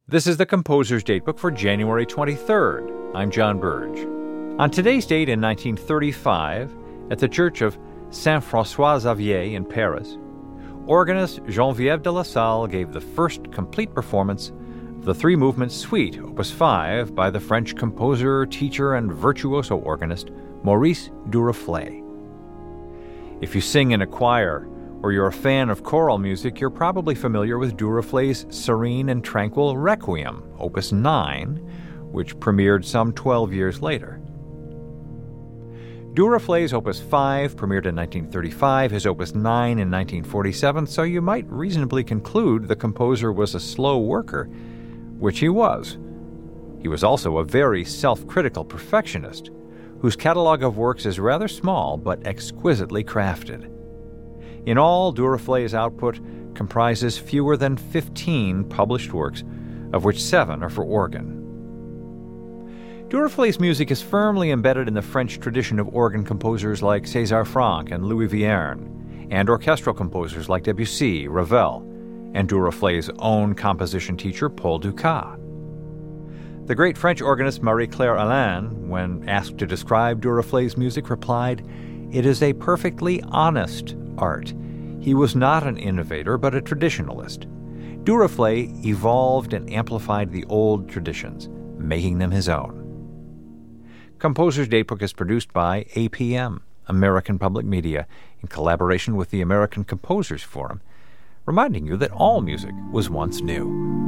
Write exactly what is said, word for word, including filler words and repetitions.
This is the Composer's Datebook for January twenty-third. I'm John Burge. On today's date in nineteen thirty-five, at the Church of Saint-François-Xavier in Paris, organist Geneviève de la Salle gave the first complete performance of the three-movement suite, Opus five, by the French composer, teacher, and virtuoso organist Maurice Duruflé. If you sing in a choir, or you're a fan of choral music, you're probably familiar with Duruflé's serene and tranquil Requiem, Opus nine, which premiered some twelve years later. Duruflé's Opus five premiered in nineteen thirty-five, his Opus nine in nineteen forty-seven, so you might reasonably conclude the composer was a slow worker, which he was. He was also a very self-critical perfectionist, whose catalog of works is rather small but exquisitely crafted. In all, Duruflé's output comprises fewer than fifteen published works, of which seven are for organ. Duruflé's music is firmly embedded in the French tradition of organ composers like César Franck and Louis Vierne, and orchestral composers like Debussy, Ravel, and Duruflé's own composition teacher Paul Dukas. The great French organist Marie-Claire Alain, when asked to describe Duruflé's music, replied, "It is a perfectly honest art. He was not an innovator, but a traditionalist. Duruflé evolved and amplified the old traditions, making them his own." Composer's Datebook is produced by A P M, American Public Media, in collaboration with the American Composers Forum, reminding you that all music was once new.